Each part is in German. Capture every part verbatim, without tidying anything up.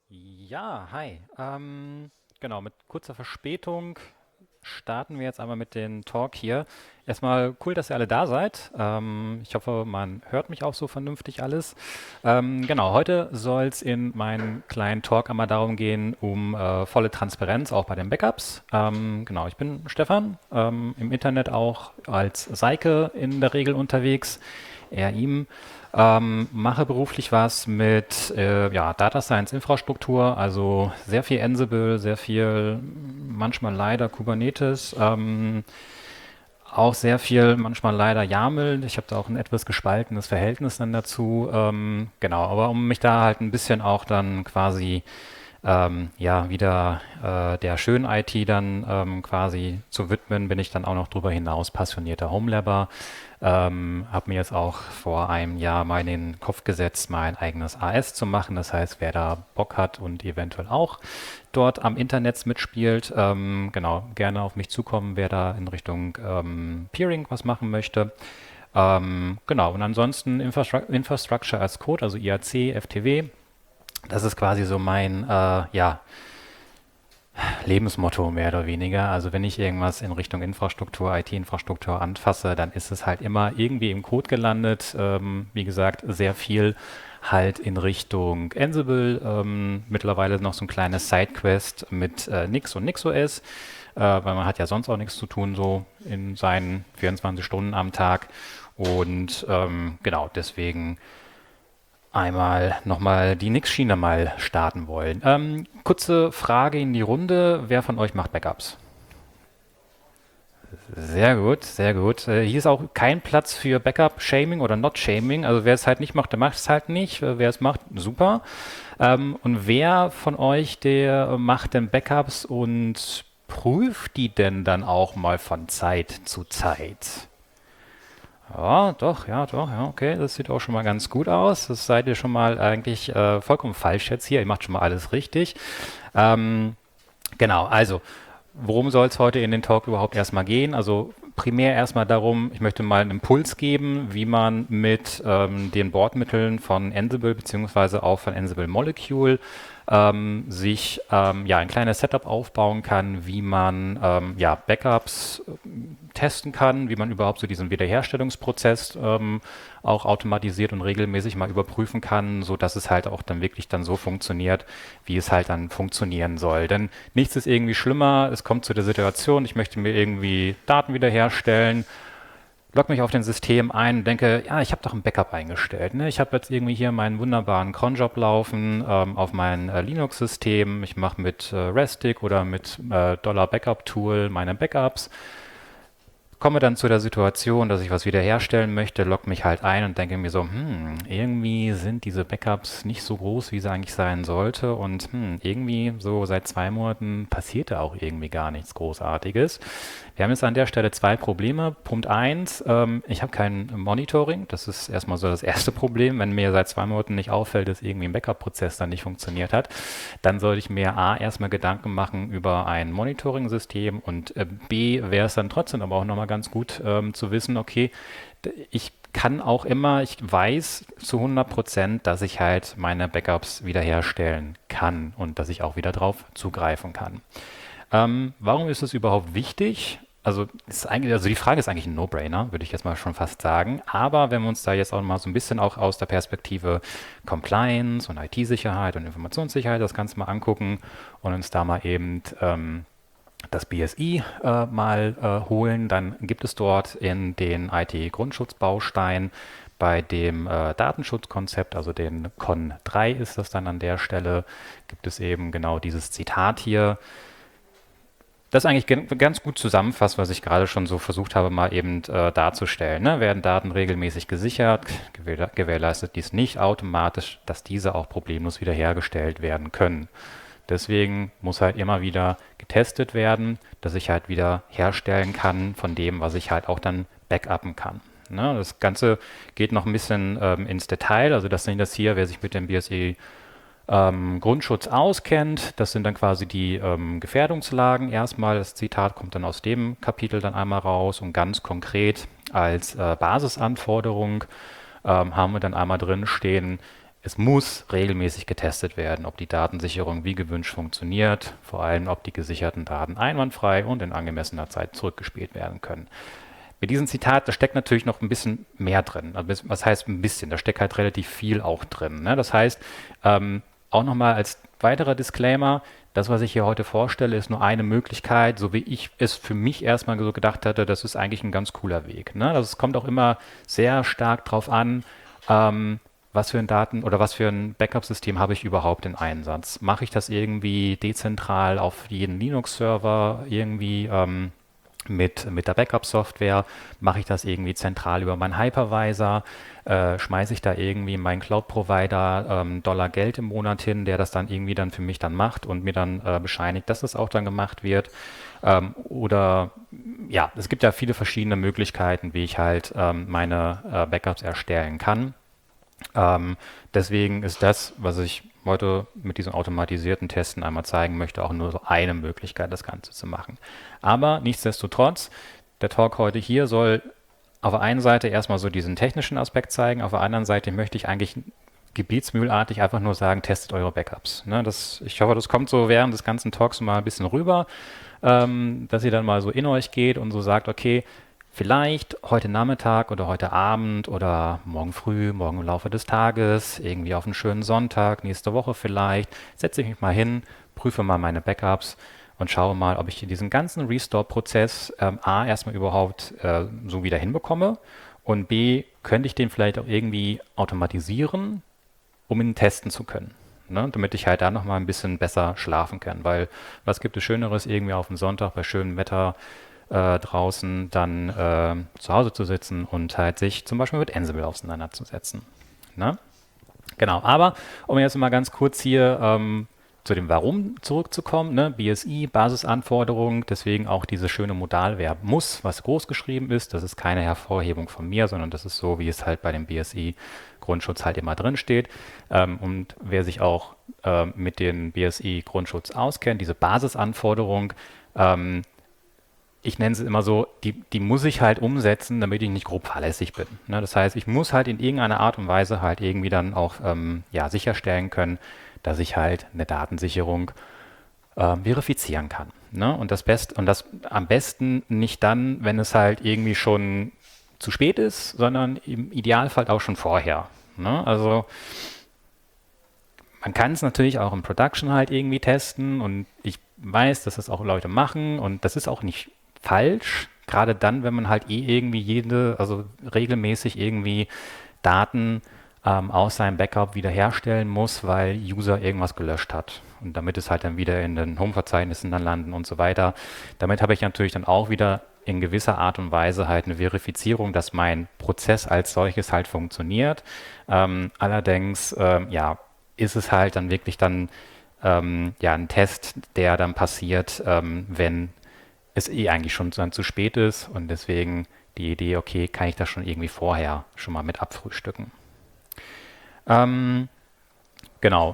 Ja, hi. Ähm, genau, mit kurzer Verspätung starten wir jetzt einmal mit dem Talk hier. Erstmal cool, dass ihr alle da seid. Ähm, ich hoffe, man hört mich auch so vernünftig alles. Ähm, genau, heute soll es in meinem kleinen Talk einmal darum gehen, um äh, volle Transparenz auch bei den Backups. Ähm, genau, ich bin Stefan, ähm, im Internet auch als Seike in der Regel unterwegs, eher ihm. Ähm, mache beruflich was mit äh, ja, Data Science Infrastruktur, also sehr viel Ansible, sehr viel, manchmal leider Kubernetes, ähm, auch sehr viel, manchmal leider YAML. Ich habe da auch ein etwas gespaltenes Verhältnis dann dazu. Ähm, genau, aber um mich da halt ein bisschen auch dann quasi ähm, ja, wieder äh, der schönen I T dann ähm, quasi zu widmen, bin ich dann auch noch darüber hinaus passionierter Homelabber. Ähm, habe mir jetzt auch vor einem Jahr mal in den Kopf gesetzt, mein eigenes A S zu machen. Das heißt, wer da Bock hat und eventuell auch dort am Internet mitspielt, ähm, genau, gerne auf mich zukommen, wer da in Richtung ähm, Peering was machen möchte. Ähm, genau, und ansonsten Infrastru Infrastructure as Code, also I A C, F T W, das ist quasi so mein, äh, ja, Lebensmotto mehr oder weniger. Also wenn ich irgendwas in Richtung Infrastruktur, I T-Infrastruktur anfasse, dann ist es halt immer irgendwie im Code gelandet. Ähm, wie gesagt, sehr viel halt in Richtung Ansible. Ähm, mittlerweile noch so ein kleines Sidequest mit äh, Nix und NixOS, äh, weil man hat ja sonst auch nichts zu tun so in seinen vierundzwanzig Stunden am Tag. Und ähm, genau, deswegen einmal nochmal die Nix-Schiene mal starten wollen. Ähm, kurze Frage in die Runde. Wer von euch macht Backups? Sehr gut, sehr gut. Äh, hier ist auch kein Platz für Backup-Shaming oder Not-Shaming. Also wer es halt nicht macht, der macht es halt nicht. Äh, Wer es macht, super. Ähm, und wer von euch, der macht denn Backups und prüft die denn dann auch mal von Zeit zu Zeit? Ja, doch, ja, doch, ja, okay, das sieht auch schon mal ganz gut aus. Das seid ihr schon mal eigentlich äh, vollkommen falsch jetzt hier. Ihr macht schon mal alles richtig. Ähm, genau, also, worum soll es heute in den Talk überhaupt erstmal gehen? Also primär erstmal darum, ich möchte mal einen Impuls geben, wie man mit ähm, den Bordmitteln von Ansible beziehungsweise auch von Ansible Molecule ähm, sich ähm, ja ein kleines Setup aufbauen kann, wie man ähm, ja, Backups testen kann, wie man überhaupt so diesen Wiederherstellungsprozess ähm, auch automatisiert und regelmäßig mal überprüfen kann, so dass es halt auch dann wirklich dann so funktioniert, wie es halt dann funktionieren soll. Denn nichts ist irgendwie schlimmer, es kommt zu der Situation, ich möchte mir irgendwie Daten wiederherstellen, logge mich auf den System ein und denke, ja, ich habe doch ein Backup eingestellt. Ne? Ich habe jetzt irgendwie hier meinen wunderbaren Cronjob laufen ähm, auf mein äh, Linux-System. Ich mache mit äh, Restic oder mit äh, Dollar Backup Tool meine Backups, komme dann zu der Situation, dass ich was wiederherstellen möchte, logge mich halt ein und denke mir so, hm, irgendwie sind diese Backups nicht so groß, wie sie eigentlich sein sollte und hm, irgendwie so seit zwei Monaten passiert da auch irgendwie gar nichts Großartiges. Wir haben jetzt an der Stelle zwei Probleme. Punkt eins, ähm, ich habe kein Monitoring. Das ist erstmal so das erste Problem. Wenn mir seit zwei Monaten nicht auffällt, dass irgendwie ein Backup-Prozess dann nicht funktioniert hat, dann sollte ich mir A, erstmal Gedanken machen über ein Monitoring-System und äh, B, wäre es dann trotzdem aber auch nochmal ganz gut ähm, zu wissen, okay, ich kann auch immer, ich weiß zu hundert Prozent, dass ich halt meine Backups wiederherstellen kann und dass ich auch wieder drauf zugreifen kann. Ähm, warum ist es überhaupt wichtig? Also, ist eigentlich, also die Frage ist eigentlich ein No-Brainer, würde ich jetzt mal schon fast sagen. Aber wenn wir uns da jetzt auch mal so ein bisschen auch aus der Perspektive Compliance und I T-Sicherheit und Informationssicherheit das Ganze mal angucken und uns da mal eben ähm, das B S I äh, mal äh, holen, dann gibt es dort in den I T-Grundschutzbaustein bei dem äh, Datenschutzkonzept, also den Con drei ist das dann an der Stelle, gibt es eben genau dieses Zitat hier, das eigentlich ganz gut zusammenfasst, was ich gerade schon so versucht habe, mal eben äh, darzustellen. Ne? Werden Daten regelmäßig gesichert, gewähr, gewährleistet dies nicht automatisch, dass diese auch problemlos wiederhergestellt werden können. Deswegen muss halt immer wieder getestet werden, dass ich halt wieder herstellen kann von dem, was ich halt auch dann backuppen kann. Ne? Das Ganze geht noch ein bisschen ähm, ins Detail. Also das sind das hier, wer sich mit dem B S I ähm, Grundschutz auskennt. Das sind dann quasi die ähm, Gefährdungslagen. Erstmal, das Zitat kommt dann aus dem Kapitel dann einmal raus und ganz konkret als äh, Basisanforderung ähm, haben wir dann einmal drin stehen, es muss regelmäßig getestet werden, ob die Datensicherung wie gewünscht funktioniert, vor allem ob die gesicherten Daten einwandfrei und in angemessener Zeit zurückgespielt werden können. Mit diesem Zitat, da steckt natürlich noch ein bisschen mehr drin. Also was heißt ein bisschen? Da steckt halt relativ viel auch drin. Ne? Das heißt, ähm, auch nochmal als weiterer Disclaimer, das, was ich hier heute vorstelle, ist nur eine Möglichkeit, so wie ich es für mich erstmal so gedacht hatte, das ist eigentlich ein ganz cooler Weg. Ne? Das kommt auch immer sehr stark drauf an, ähm, was für ein Daten- oder was für ein Backup-System habe ich überhaupt in Einsatz. Mache ich das irgendwie dezentral auf jeden Linux-Server irgendwie ähm, mit, mit der Backup-Software? Mache ich das irgendwie zentral über meinen Hypervisor? Äh, schmeiße ich da irgendwie meinen Cloud-Provider ähm, Dollar Geld im Monat hin, der das dann irgendwie dann für mich dann macht und mir dann äh, bescheinigt, dass das auch dann gemacht wird? Ähm, oder ja, es gibt ja viele verschiedene Möglichkeiten, wie ich halt ähm, meine äh, Backups erstellen kann. Ähm, deswegen ist das, was ich heute mit diesen automatisierten Testen einmal zeigen möchte, auch nur so eine Möglichkeit, das Ganze zu machen. Aber nichtsdestotrotz, der Talk heute hier soll auf der einen Seite erstmal so diesen technischen Aspekt zeigen, auf der anderen Seite möchte ich eigentlich gebietsmühlartig einfach nur sagen, testet eure Backups. Ne, das, ich hoffe, das kommt so während des ganzen Talks mal ein bisschen rüber, ähm, dass ihr dann mal so in euch geht und so sagt, okay, vielleicht heute Nachmittag oder heute Abend oder morgen früh, morgen im Laufe des Tages, irgendwie auf einen schönen Sonntag, nächste Woche vielleicht, setze ich mich mal hin, prüfe mal meine Backups und schaue mal, ob ich diesen ganzen Restore-Prozess ähm, A, erstmal überhaupt äh, so wieder hinbekomme und B, könnte ich den vielleicht auch irgendwie automatisieren, um ihn testen zu können. Ne? Damit ich halt da nochmal ein bisschen besser schlafen kann, weil was gibt es Schöneres, irgendwie auf dem Sonntag bei schönem Wetter äh, draußen dann äh, zu Hause zu sitzen und halt sich zum Beispiel mit Ansible auseinanderzusetzen. Ne? Genau, aber um jetzt mal ganz kurz hier ähm, zu dem Warum zurückzukommen, ne? B S I, Basisanforderung, deswegen auch dieses schöne Modalverb muss, was groß geschrieben ist. Das ist keine Hervorhebung von mir, sondern das ist so, wie es halt bei dem B S I-Grundschutz halt immer drin steht. Ähm, und wer sich auch äh, mit dem B S I-Grundschutz auskennt, diese Basisanforderung, ähm, ich nenne es immer so, die, die muss ich halt umsetzen, damit ich nicht grob fahrlässig bin. Ne? Das heißt, ich muss halt in irgendeiner Art und Weise halt irgendwie dann auch ähm, ja, sicherstellen können, dass ich halt eine Datensicherung äh, verifizieren kann. Ne? Und das Best und das am besten nicht dann, wenn es halt irgendwie schon zu spät ist, sondern im Idealfall auch schon vorher. Ne? Also man kann es natürlich auch im Production halt irgendwie testen und ich weiß, dass das auch Leute machen und das ist auch nicht falsch, gerade dann, wenn man halt eh irgendwie jede, also regelmäßig irgendwie Daten ähm, aus seinem Backup wiederherstellen muss, weil User irgendwas gelöscht hat. Und damit es halt dann wieder in den Home-Verzeichnissen dann landen und so weiter. Damit habe ich natürlich dann auch wieder in gewisser Art und Weise halt eine Verifizierung, dass mein Prozess als solches halt funktioniert. Ähm, allerdings, ähm, ja, ist es halt dann wirklich dann ähm, ja, ein Test, der dann passiert, ähm, wenn es eh eigentlich schon dann zu spät ist und deswegen die Idee, okay, kann ich das schon irgendwie vorher schon mal mit abfrühstücken. Ähm, genau.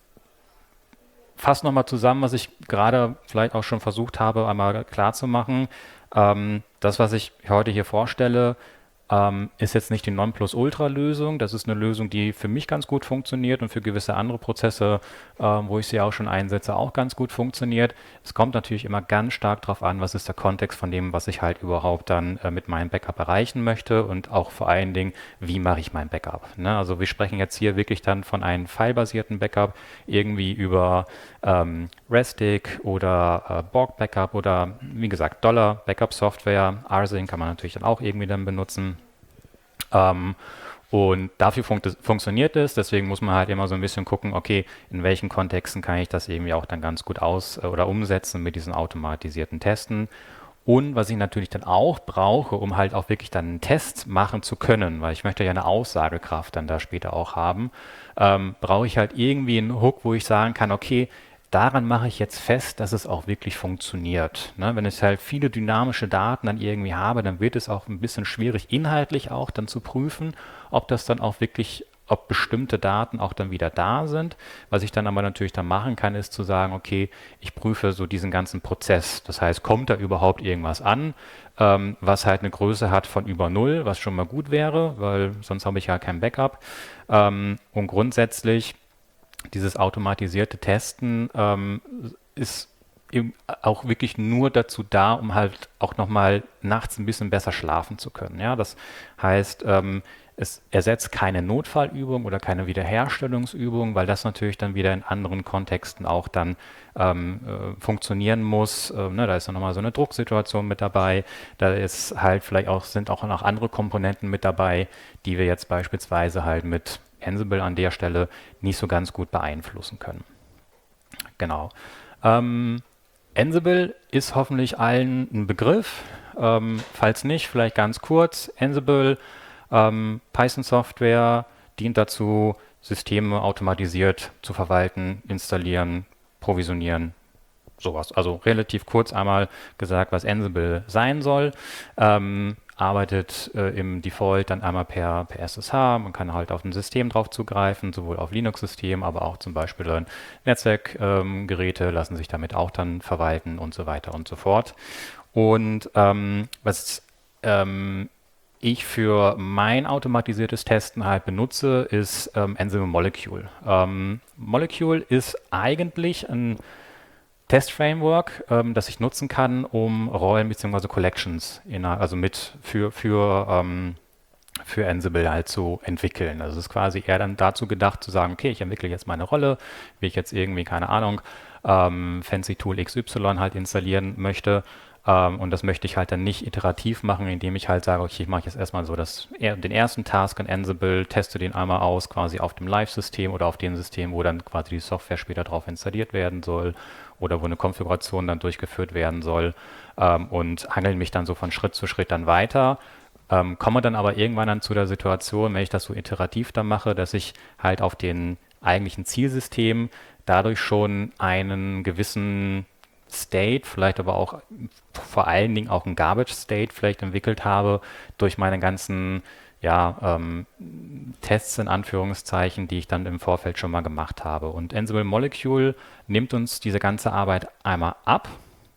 Fass nochmal zusammen, was ich gerade vielleicht auch schon versucht habe, einmal klar zu machen. Ähm, das, was ich heute hier vorstelle, ähm, ist jetzt nicht die Nonplusultra-Lösung. Das ist eine Lösung, die für mich ganz gut funktioniert und für gewisse andere Prozesse, ähm, wo ich sie auch schon einsetze, auch ganz gut funktioniert. Es kommt natürlich immer ganz stark darauf an, was ist der Kontext von dem, was ich halt überhaupt dann äh, mit meinem Backup erreichen möchte und auch vor allen Dingen, wie mache ich mein Backup. Ne? Also wir sprechen jetzt hier wirklich dann von einem filebasierten Backup, irgendwie über ähm, Restic oder äh, Borg Backup oder wie gesagt Dollar Backup Software. Rsync kann man natürlich dann auch irgendwie dann benutzen. Ähm, und dafür funkt funktioniert es, deswegen muss man halt immer so ein bisschen gucken, okay, in welchen Kontexten kann ich das irgendwie auch dann ganz gut aus- oder umsetzen mit diesen automatisierten Testen. Und was ich natürlich dann auch brauche, um halt auch wirklich dann einen Test machen zu können, weil ich möchte ja eine Aussagekraft dann da später auch haben, ähm, brauche ich halt irgendwie einen Hook, wo ich sagen kann, okay, daran mache ich jetzt fest, dass es auch wirklich funktioniert. Ne? Wenn ich halt viele dynamische Daten dann irgendwie habe, dann wird es auch ein bisschen schwierig, inhaltlich auch dann zu prüfen, ob das dann auch wirklich ob bestimmte Daten auch dann wieder da sind. Was ich dann aber natürlich dann machen kann, ist zu sagen, okay, ich prüfe so diesen ganzen Prozess. Das heißt, kommt da überhaupt irgendwas an, ähm, was halt eine Größe hat von über null, was schon mal gut wäre, weil sonst habe ich ja kein Backup. Ähm, und grundsätzlich dieses automatisierte Testen ähm, ist eben auch wirklich nur dazu da, um halt auch nochmal nachts ein bisschen besser schlafen zu können. Ja, das heißt, ähm, es ersetzt keine Notfallübung oder keine Wiederherstellungsübung, weil das natürlich dann wieder in anderen Kontexten auch dann ähm, äh, funktionieren muss. Ähm, ne, da ist dann nochmal so eine Drucksituation mit dabei. Da ist halt vielleicht auch, sind auch noch andere Komponenten mit dabei, die wir jetzt beispielsweise halt mit Ansible an der Stelle nicht so ganz gut beeinflussen können. Genau. Ähm, Ansible ist hoffentlich allen ein Begriff. Ähm, falls nicht, vielleicht ganz kurz. Ansible, ähm, Python-Software, dient dazu, Systeme automatisiert zu verwalten, installieren, provisionieren, sowas. Also relativ kurz einmal gesagt, was Ansible sein soll. Ähm, arbeitet äh, im Default dann einmal per, per S S H. Man kann halt auf ein System drauf zugreifen, sowohl auf Linux-Systemen, aber auch zum Beispiel dann Netzwerkgeräte ähm, lassen sich damit auch dann verwalten und so weiter und so fort. Und ähm, was ähm, ich für mein automatisiertes Testen halt benutze, ist ähm, Ansible Molecule. Ähm, Molecule ist eigentlich ein Test-Framework, ähm, das ich nutzen kann, um Rollen bzw. Collections in, also mit für, für, ähm, für Ansible halt zu entwickeln. Also es ist quasi eher dann dazu gedacht zu sagen, okay, ich entwickle jetzt meine Rolle, wie ich jetzt irgendwie, keine Ahnung, ähm, Fancy Tool X Y halt installieren möchte. Ähm, und das möchte ich halt dann nicht iterativ machen, indem ich halt sage, okay, ich mache jetzt erstmal so das, den ersten Task in Ansible, teste den einmal aus, quasi auf dem Live-System oder auf dem System, wo dann quasi die Software später drauf installiert werden soll oder wo eine Konfiguration dann durchgeführt werden soll ähm, und hangeln mich dann so von Schritt zu Schritt dann weiter. Ähm, komme dann aber irgendwann dann zu der Situation, wenn ich das so iterativ dann mache, dass ich halt auf den eigentlichen Zielsystem dadurch schon einen gewissen State, vielleicht aber auch vor allen Dingen auch ein Garbage State vielleicht entwickelt habe durch meine ganzen ja, ähm, Tests in Anführungszeichen, die ich dann im Vorfeld schon mal gemacht habe. Und Ansible Molecule nimmt uns diese ganze Arbeit einmal ab,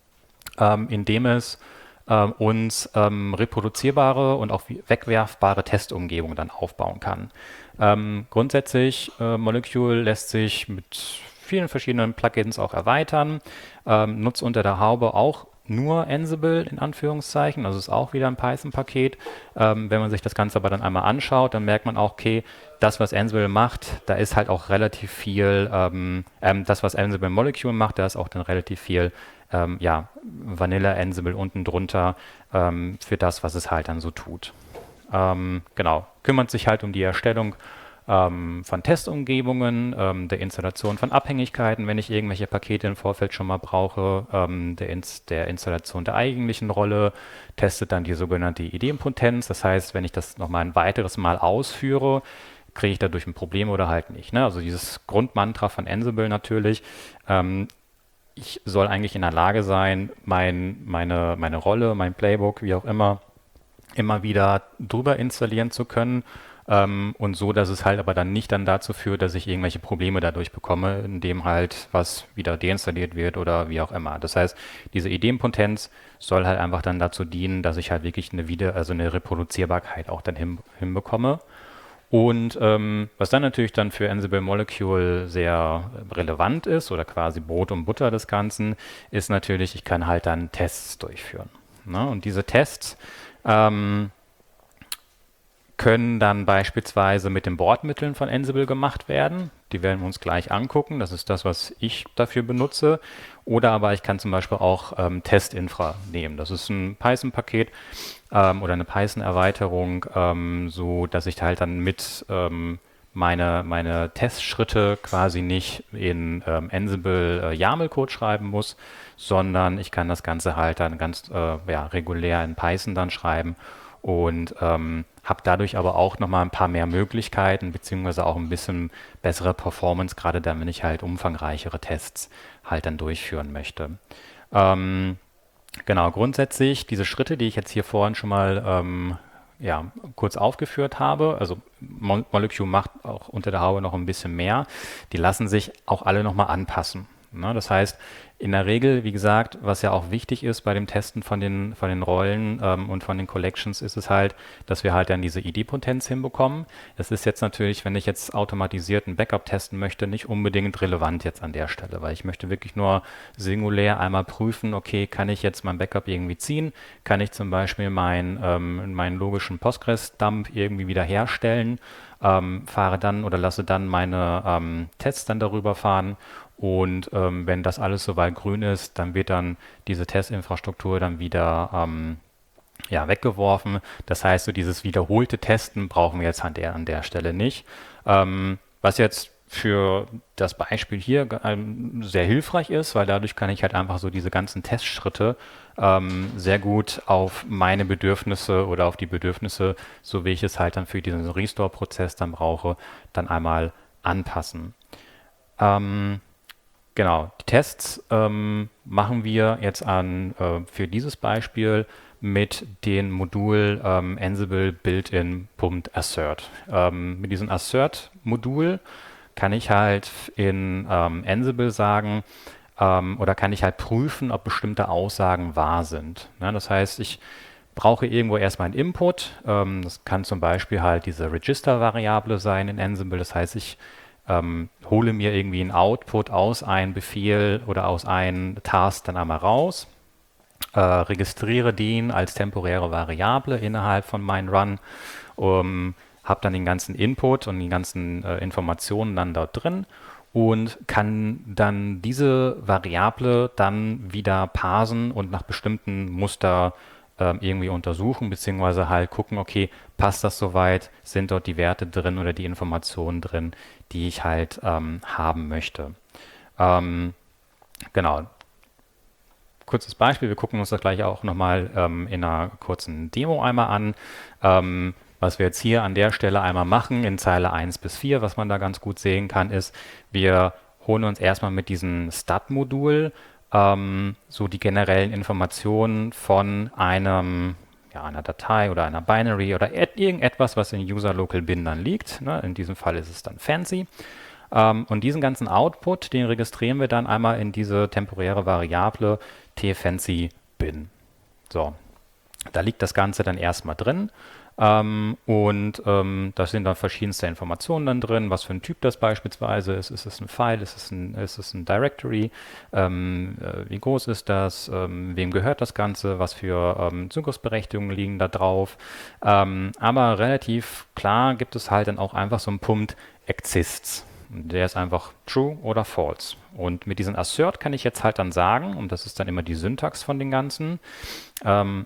ähm, indem es ähm, uns ähm, reproduzierbare und auch wegwerfbare Testumgebungen dann aufbauen kann. Ähm, grundsätzlich, äh, Molecule lässt sich mit vielen verschiedenen Plugins auch erweitern, ähm, nutzt unter der Haube auch nur Ansible in Anführungszeichen, also ist auch wieder ein Python-Paket. Ähm, wenn man sich das Ganze aber dann einmal anschaut, dann merkt man auch, okay, das, was Ansible macht, da ist halt auch relativ viel, ähm, ähm, das, was Ansible Molecule macht, da ist auch dann relativ viel ähm, ja, Vanilla Ansible unten drunter ähm, für das, was es halt dann so tut. Ähm, genau, kümmert sich halt um die Erstellung ähm, von Testumgebungen, ähm, der Installation von Abhängigkeiten, wenn ich irgendwelche Pakete im Vorfeld schon mal brauche, ähm, der, Inst der Installation der eigentlichen Rolle, testet dann die sogenannte Idempotenz. Das heißt, wenn ich das nochmal ein weiteres Mal ausführe, kriege ich dadurch ein Problem oder halt nicht. Ne? Also dieses Grundmantra von Ansible natürlich. Ähm, ich soll eigentlich in der Lage sein, mein, meine, meine Rolle, mein Playbook, wie auch immer, immer wieder drüber installieren zu können. Ähm, und so, dass es halt aber dann nicht dann dazu führt, dass ich irgendwelche Probleme dadurch bekomme, indem halt was wieder deinstalliert wird oder wie auch immer. Das heißt, diese Idempotenz soll halt einfach dann dazu dienen, dass ich halt wirklich eine wieder, also eine Reproduzierbarkeit auch dann hin, hinbekomme. Und ähm, was dann natürlich dann für Ansible Molecule sehr relevant ist oder quasi Brot und Butter des Ganzen, ist natürlich, ich kann halt dann Tests durchführen. Ne? Und diese Tests ähm, können dann beispielsweise mit den Bordmitteln von Ansible gemacht werden. Die werden wir uns gleich angucken. Das ist das, was ich dafür benutze. Oder aber ich kann zum Beispiel auch ähm, Testinfra nehmen. Das ist ein Python-Paket ähm, oder eine Python-Erweiterung, ähm, so dass ich halt dann mit ähm, meine, meine Testschritte quasi nicht in ähm, Ansible äh, YAML-Code schreiben muss, sondern ich kann das Ganze halt dann ganz äh, ja, regulär in Python dann schreiben und ähm, habe dadurch aber auch nochmal ein paar mehr Möglichkeiten, beziehungsweise auch ein bisschen bessere Performance, gerade dann, wenn ich halt umfangreichere Tests halt dann durchführen möchte. Ähm, genau, grundsätzlich diese Schritte, die ich jetzt hier vorhin schon mal ähm, ja, kurz aufgeführt habe. Also Mo Molecule macht auch unter der Haube noch ein bisschen mehr. Die lassen sich auch alle nochmal anpassen. Ne? Das heißt, in der Regel, wie gesagt, was ja auch wichtig ist bei dem Testen von den, von den Rollen ähm, und von den Collections, ist es halt, dass wir halt dann diese Idempotenz hinbekommen. Das ist jetzt natürlich, wenn ich jetzt automatisiert ein Backup testen möchte, nicht unbedingt relevant jetzt an der Stelle, weil ich möchte wirklich nur singulär einmal prüfen, okay, kann ich jetzt mein Backup irgendwie ziehen? Kann ich zum Beispiel mein, ähm, meinen logischen Postgres-Dump irgendwie wieder herstellen? Ähm, fahre dann oder lasse dann meine ähm, Tests dann darüber fahren. Und ähm, wenn das alles soweit grün ist, dann wird dann diese Testinfrastruktur dann wieder ähm, ja, weggeworfen. Das heißt, so dieses wiederholte Testen brauchen wir jetzt an der, an der Stelle nicht. Ähm, was jetzt für das Beispiel hier ähm, sehr hilfreich ist, weil dadurch kann ich halt einfach so diese ganzen Testschritte ähm, sehr gut auf meine Bedürfnisse oder auf die Bedürfnisse, so wie ich es halt dann für diesen Restore-Prozess dann brauche, dann einmal anpassen. Ähm, Genau, die Tests ähm, machen wir jetzt an äh, für dieses Beispiel mit dem Modul ähm, Ansible Built-in.assert. Ähm, mit diesem Assert-Modul kann ich halt in ähm, Ansible sagen ähm, oder kann ich halt prüfen, ob bestimmte Aussagen wahr sind. Ne? Das heißt, ich brauche irgendwo erstmal einen Input. Ähm, das kann zum Beispiel halt diese Register-Variable sein in Ansible. Das heißt, ich ähm, hole mir irgendwie einen Output aus einem Befehl oder aus einem Task dann einmal raus, äh, registriere den als temporäre Variable innerhalb von meinem Run, um, habe dann den ganzen Input und die ganzen äh, Informationen dann dort drin und kann dann diese Variable dann wieder parsen und nach bestimmten Muster ähm, irgendwie untersuchen, beziehungsweise halt gucken, okay, passt das soweit, sind dort die Werte drin oder die Informationen drin, die ich halt ähm, haben möchte. Ähm, genau. Kurzes Beispiel, wir gucken uns das gleich auch nochmal ähm, in einer kurzen Demo einmal an. Ähm, was wir jetzt hier an der Stelle einmal machen, in Zeile eins bis vier, was man da ganz gut sehen kann, ist, wir holen uns erstmal mit diesem Stat-Modul ähm, so die generellen Informationen von einem, ja, einer Datei oder einer Binary oder et irgendetwas, was in User Local Bin dann liegt. Ne? In diesem Fall ist es dann Fancy. Ähm, und diesen ganzen Output, den registrieren wir dann einmal in diese temporäre Variable tFancy-Bin. So, da liegt das Ganze dann erstmal drin. Ähm, und ähm, da sind dann verschiedenste Informationen dann drin, was für ein Typ das beispielsweise ist. Ist es ein File, ist es ein, ist es ein Directory, ähm, äh, wie groß ist das, ähm, wem gehört das Ganze, was für ähm, Zugriffsberechtigungen liegen da drauf. Ähm, aber relativ klar gibt es halt dann auch einfach so einen Punkt Exists. Der ist einfach true oder false. Und mit diesem Assert kann ich jetzt halt dann sagen, und das ist dann immer die Syntax von den Ganzen, ähm,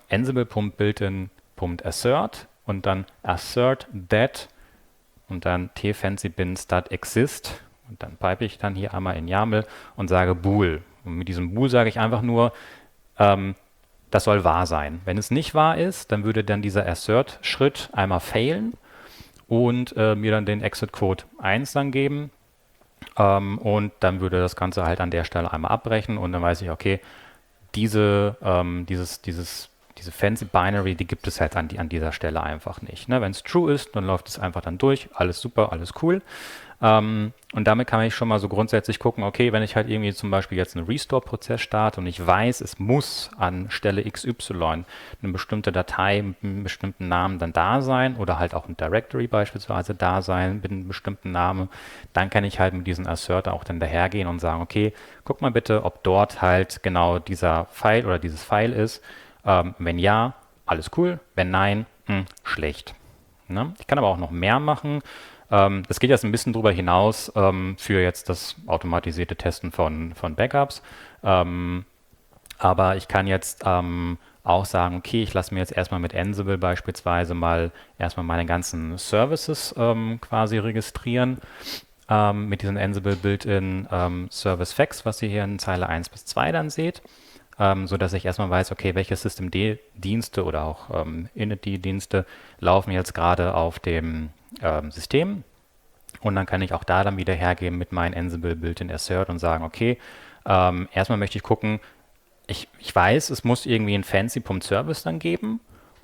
Ansible.builtin.assert und dann assert that und dann tFancy-bin stat exist und dann pipe ich dann hier einmal in YAML und sage bool. Und mit diesem bool sage ich einfach nur, ähm, das soll wahr sein. Wenn es nicht wahr ist, dann würde dann dieser Assert-Schritt einmal failen und äh, mir dann den Exit-Code eins dann geben. Ähm, und dann würde das Ganze halt an der Stelle einmal abbrechen und dann weiß ich, okay, diese, ähm, dieses, dieses, diese Fancy Binary, die gibt es halt an, die, an dieser Stelle einfach nicht. Ne? Wenn es true ist, dann läuft es einfach dann durch, alles super, alles cool. Ähm, und damit kann ich schon mal so grundsätzlich gucken, okay, wenn ich halt irgendwie zum Beispiel jetzt einen Restore-Prozess starte und ich weiß, es muss an Stelle X Y eine bestimmte Datei mit einem bestimmten Namen dann da sein oder halt auch ein Directory beispielsweise da sein mit einem bestimmten Namen, dann kann ich halt mit diesem Assert auch dann dahergehen und sagen, okay, guck mal bitte, ob dort halt genau dieser File oder dieses File ist. Ähm, wenn ja, alles cool. Wenn nein, mh, schlecht. Ne? Ich kann aber auch noch mehr machen. Ähm, das geht jetzt ein bisschen drüber hinaus ähm, für jetzt das automatisierte Testen von, von Backups. Ähm, aber ich kann jetzt ähm, auch sagen, okay, ich lasse mir jetzt erstmal mit Ansible beispielsweise mal erstmal meine ganzen Services ähm, quasi registrieren. Ähm, mit diesem Ansible Built-in ähm, Service Facts, was ihr hier in Zeile eins bis zwei dann seht. Ähm, so dass ich erstmal weiß, okay, welche Systemd-Dienste oder auch ähm, Init-Dienste laufen jetzt gerade auf dem ähm, System. Und dann kann ich auch da dann wieder hergehen mit meinem Ansible Built-in Assert und sagen, okay, ähm, erstmal möchte ich gucken, ich, ich weiß, es muss irgendwie ein Fancy.Service dann geben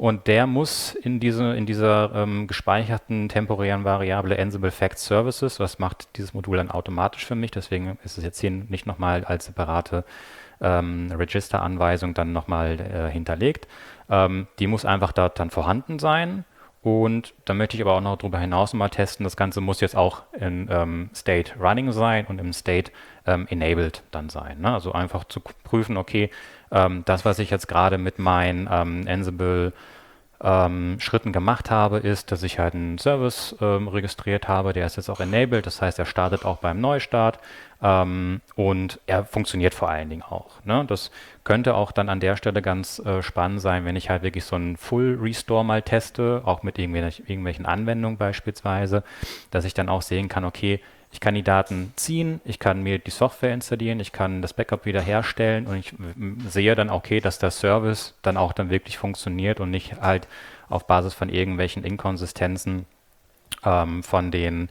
und der muss in diese in dieser ähm, gespeicherten temporären Variable Ansible Facts Services, was macht dieses Modul dann automatisch für mich, deswegen ist es jetzt hier nicht nochmal als separate ähm, Register-Anweisung dann nochmal äh, hinterlegt. Ähm, die muss einfach dort dann vorhanden sein. Und dann möchte ich aber auch noch darüber hinaus mal testen, das Ganze muss jetzt auch in ähm, State Running sein und im State ähm, Enabled dann sein. Ne? Also einfach zu prüfen, okay, ähm, das, was ich jetzt gerade mit meinen ähm, Ansible ähm, Schritten gemacht habe, ist, dass ich halt einen Service ähm, registriert habe, der ist jetzt auch enabled, das heißt, er startet auch beim Neustart ähm, und er funktioniert vor allen Dingen auch. Ne? Das könnte auch dann an der Stelle ganz äh, spannend sein, wenn ich halt wirklich so einen Full Restore mal teste, auch mit irgendwelchen, irgendwelchen Anwendungen beispielsweise, dass ich dann auch sehen kann, okay, ich kann die Daten ziehen, ich kann mir die Software installieren, ich kann das Backup wiederherstellen und ich sehe dann, okay, dass der Service dann auch dann wirklich funktioniert und nicht halt auf Basis von irgendwelchen Inkonsistenzen ähm, von den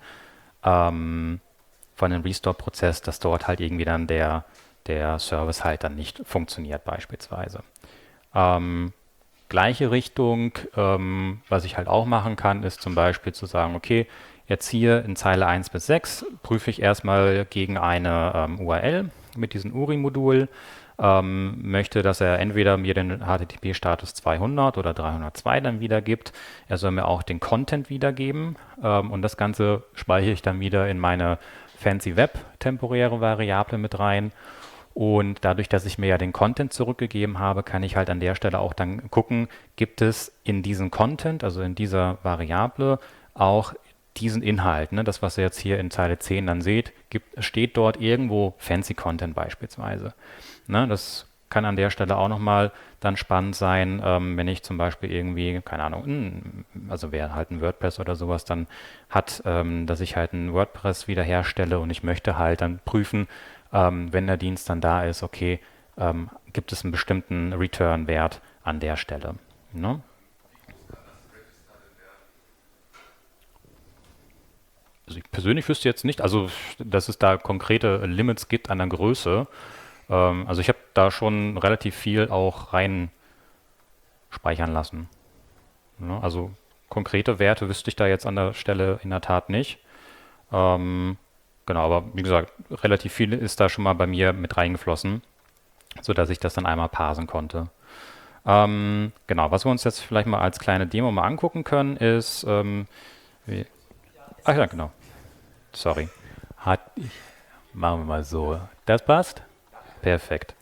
ähm, von dem Restore-Prozess, dass dort halt irgendwie dann der, der Service halt dann nicht funktioniert beispielsweise. Ähm, gleiche Richtung, ähm, was ich halt auch machen kann, ist zum Beispiel zu sagen, okay, jetzt hier in Zeile eins bis sechs prüfe ich erstmal gegen eine ähm, U R L mit diesem U R I-Modul, ähm, möchte, dass er entweder mir den H T T P-Status zweihundert oder dreihundertzwei dann wiedergibt. Er soll mir auch den Content wiedergeben ähm, und das Ganze speichere ich dann wieder in meine Fancy Web temporäre Variable mit rein. Und dadurch, dass ich mir ja den Content zurückgegeben habe, kann ich halt an der Stelle auch dann gucken, gibt es in diesem Content, also in dieser Variable, auch diesen Inhalt, ne, das, was ihr jetzt hier in Zeile zehn dann seht, gibt, steht dort irgendwo Fancy Content beispielsweise. Ne, das kann an der Stelle auch nochmal dann spannend sein, ähm, wenn ich zum Beispiel irgendwie, keine Ahnung, also wer halt ein WordPress oder sowas dann hat, ähm, dass ich halt ein WordPress wiederherstelle und ich möchte halt dann prüfen, ähm, wenn der Dienst dann da ist, okay, ähm, gibt es einen bestimmten Return-Wert an der Stelle. Ne? Also ich persönlich wüsste jetzt nicht, also dass es da konkrete Limits gibt an der Größe. Ähm, also ich habe da schon relativ viel auch rein speichern lassen. Ne? Also konkrete Werte wüsste ich da jetzt an der Stelle in der Tat nicht. Ähm, genau, aber wie gesagt, relativ viel ist da schon mal bei mir mit reingeflossen, sodass ich das dann einmal parsen konnte. Ähm, genau, was wir uns jetzt vielleicht mal als kleine Demo mal angucken können, ist, ähm, wie, ach ja, genau, sorry. Hat, machen wir mal so. Das passt? Perfekt.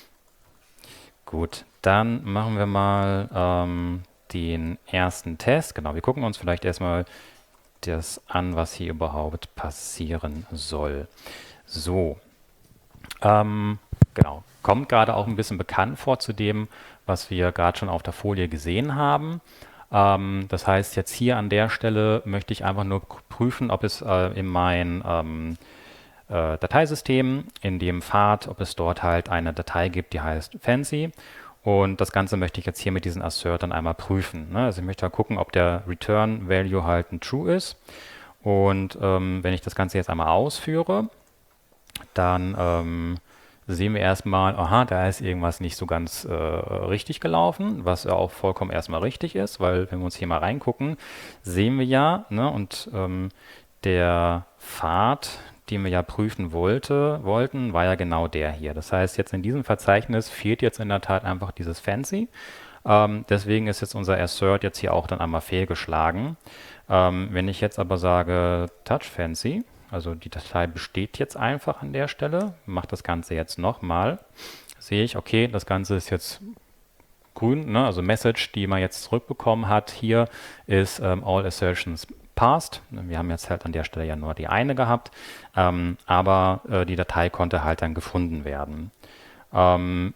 Gut, dann machen wir mal ähm, den ersten Test. Genau, wir gucken uns vielleicht erstmal das an, was hier überhaupt passieren soll. So, ähm, genau, kommt gerade auch ein bisschen bekannt vor zu dem, was wir gerade schon auf der Folie gesehen haben. Ähm, das heißt, jetzt hier an der Stelle möchte ich einfach nur prüfen, ob es äh, in mein ähm, äh, Dateisystem, in dem Pfad, ob es dort halt eine Datei gibt, die heißt Fancy. Und das Ganze möchte ich jetzt hier mit diesen Assert dann einmal prüfen. Ne? Also ich möchte da gucken, ob der Return Value halt ein True ist. Und ähm, wenn ich das Ganze jetzt einmal ausführe, dann ähm, sehen wir erstmal, aha, da ist irgendwas nicht so ganz äh, richtig gelaufen, was ja auch vollkommen erstmal richtig ist, weil wenn wir uns hier mal reingucken, sehen wir ja, ne, und ähm, der Pfad, den wir ja prüfen wollte, wollten, war ja genau der hier. Das heißt, jetzt in diesem Verzeichnis fehlt jetzt in der Tat einfach dieses Fancy. Ähm, deswegen ist jetzt unser Assert jetzt hier auch dann einmal fehlgeschlagen. Ähm, wenn ich jetzt aber sage Touch Fancy, also die Datei besteht jetzt einfach an der Stelle, mache das Ganze jetzt nochmal, sehe ich, okay, das Ganze ist jetzt grün, ne? Also Message, die man jetzt zurückbekommen hat, hier ist ähm, All Assertions passed. Wir haben jetzt halt an der Stelle ja nur die eine gehabt, ähm, aber äh, die Datei konnte halt dann gefunden werden. Ähm,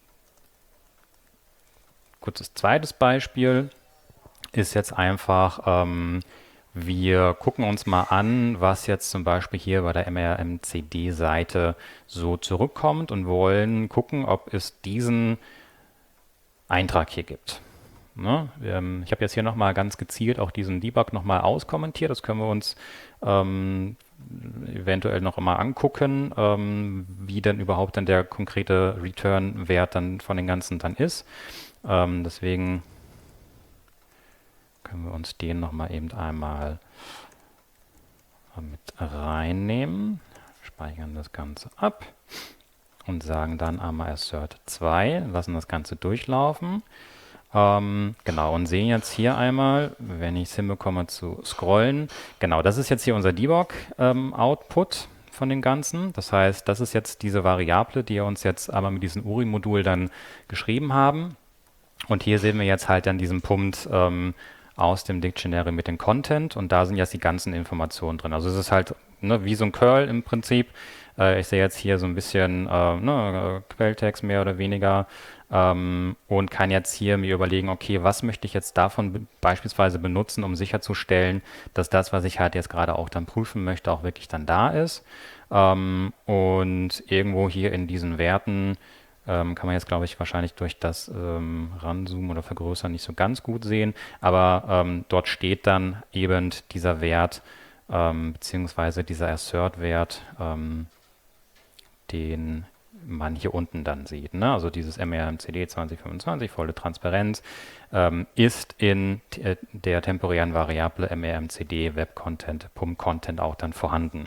kurzes zweites Beispiel ist jetzt einfach, ähm, wir gucken uns mal an, was jetzt zum Beispiel hier bei der M R M C D-Seite so zurückkommt und wollen gucken, ob es diesen Eintrag hier gibt. Ne? Ähm, ich habe jetzt hier nochmal ganz gezielt auch diesen Debug nochmal auskommentiert. Das können wir uns ähm, eventuell noch mal angucken, ähm, wie denn überhaupt dann der konkrete Return-Wert dann von den ganzen dann ist. Ähm, deswegen können wir uns den nochmal eben einmal mit reinnehmen, speichern das Ganze ab und sagen dann einmal assert zwei, lassen das Ganze durchlaufen. Ähm, genau, und sehen jetzt hier einmal, wenn ich es hinbekomme zu scrollen, genau, das ist jetzt hier unser Debug-Output ähm, von dem Ganzen. Das heißt, das ist jetzt diese Variable, die wir uns jetzt aber mit diesem U R I-Modul dann geschrieben haben. Und hier sehen wir jetzt halt an diesem Punkt ähm, aus dem Dictionary mit dem Content und da sind jetzt die ganzen Informationen drin. Also es ist halt ne, wie so ein Curl im Prinzip. Äh, ich sehe jetzt hier so ein bisschen äh, ne, Quelltext mehr oder weniger ähm, und kann jetzt hier mir überlegen, okay, was möchte ich jetzt davon be beispielsweise benutzen, um sicherzustellen, dass das, was ich halt jetzt gerade auch dann prüfen möchte, auch wirklich dann da ist. Ähm, und irgendwo hier in diesen Werten Ähm, kann man jetzt, glaube ich, wahrscheinlich durch das ähm, Ranzoomen oder Vergrößern nicht so ganz gut sehen. Aber ähm, dort steht dann eben dieser Wert, ähm, beziehungsweise dieser Assert-Wert, ähm, den man hier unten dann sieht. Ne? Also dieses M R M C D zwanzig fünfundzwanzig, volle Transparenz, ähm, ist in äh, der temporären Variable M R M C D Web-Content.Content auch dann vorhanden.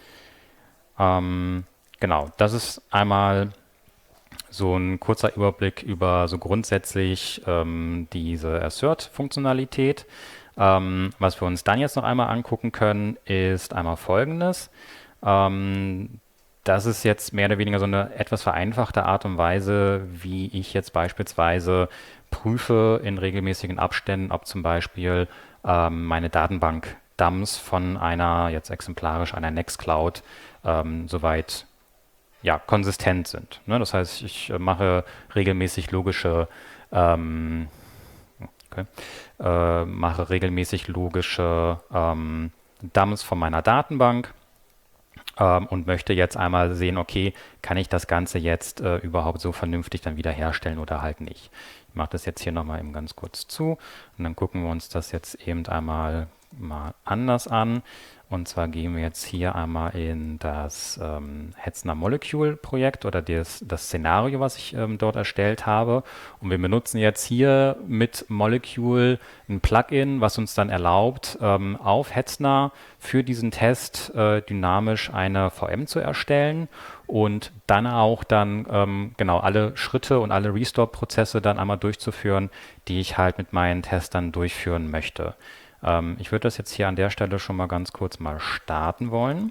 Ähm, genau, das ist einmal so ein kurzer Überblick über so grundsätzlich ähm, diese Assert-Funktionalität. Ähm, was wir uns dann jetzt noch einmal angucken können, ist einmal Folgendes. Ähm, das ist jetzt mehr oder weniger so eine etwas vereinfachte Art und Weise, wie ich jetzt beispielsweise prüfe in regelmäßigen Abständen, ob zum Beispiel ähm, meine Datenbank-Dumps von einer, jetzt exemplarisch einer Nextcloud, ähm, soweit ja, konsistent sind. Ne? Das heißt, ich äh, mache regelmäßig logische ähm, okay, äh, mache regelmäßig logische ähm, Dumps von meiner Datenbank ähm, und möchte jetzt einmal sehen, okay, kann ich das Ganze jetzt äh, überhaupt so vernünftig dann wiederherstellen oder halt nicht. Ich mache das jetzt hier nochmal eben ganz kurz zu und dann gucken wir uns das jetzt eben einmal mal anders an. Und zwar gehen wir jetzt hier einmal in das ähm, Hetzner Molecule Projekt oder das, das Szenario, was ich ähm, dort erstellt habe. Und wir benutzen jetzt hier mit Molecule ein Plugin, was uns dann erlaubt, ähm, auf Hetzner für diesen Test äh, dynamisch eine V M zu erstellen und dann auch dann ähm, genau alle Schritte und alle Restore-Prozesse dann einmal durchzuführen, die ich halt mit meinen Testern durchführen möchte. Ähm, ich würde das jetzt hier an der Stelle schon mal ganz kurz mal starten wollen.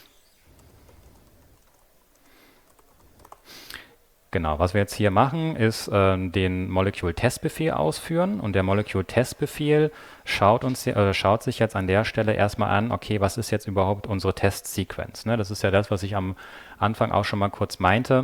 Genau, was wir jetzt hier machen, ist äh, den Molecule-Test-Befehl ausführen und der Molecule-Test-Befehl schaut, uns, äh, schaut sich jetzt an der Stelle erstmal an, okay, was ist jetzt überhaupt unsere Test-Sequence? Ne? Das ist ja das, was ich am Anfang auch schon mal kurz meinte.